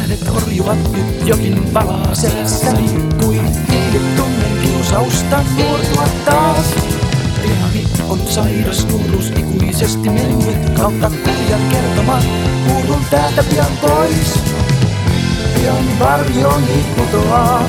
Äänet horjuvat nyt, jokin palaa selässäni kuin hiilit tunnen kiusausta nuortua taas. Elämäni on sairas nuoruus ikuisesti mennyt kautta kurjan kertoma. Huudun täältä pian pois, pian varjoni putoaa.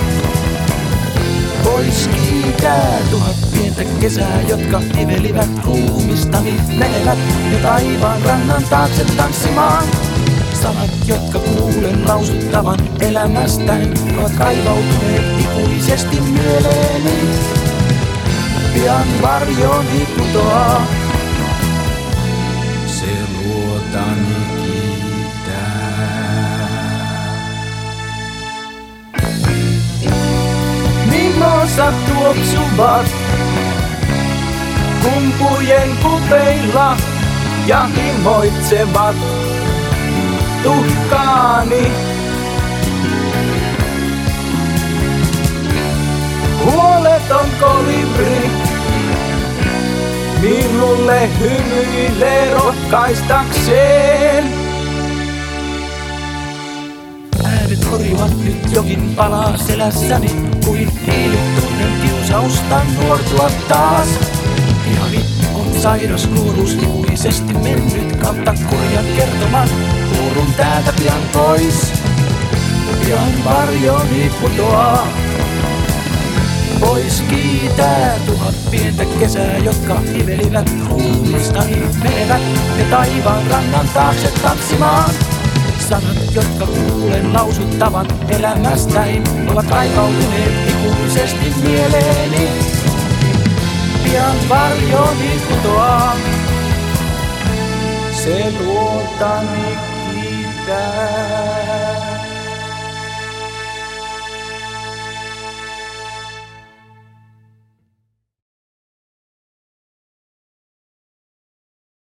Pois kiitää 1000 pientä kesää, jotka ivelivät ruumistani. Menevät ne taivaan rannan taakse tanssimaan. Sanat, jotka kuulen lausuttavan elämästäni, ovat kaivautuneet ikuisesti mieleeni. Pian varjoni putoaa, se luotani kiittää. Mimosat tuoksuvat kumpujen kupeilla ja himoitsevat tuhkaani. Huoleton kolibri minulle hymyilee rohkaistakseen. Äänet horjuvat nyt, jokin palaa selässäni kuin hiilit tunnen kiusausta nuortua taas. Ihani on sairas nuoruus ikuisesti mennyt kautta kurjan kertoman. Huudun täältä pian pois, pian varjoni putoaa. Pois kiitää 1000 pientä kesää, jotka ivelivät ruumistani. Menevät ne taivaan rannan taakse tanssimaan. Sanat, jotka kuulen lausuttavan elämästäni, ovat kaipautuneet ikuisesti mieleeni. Pian varjoni putoaa, se luotani kiittää.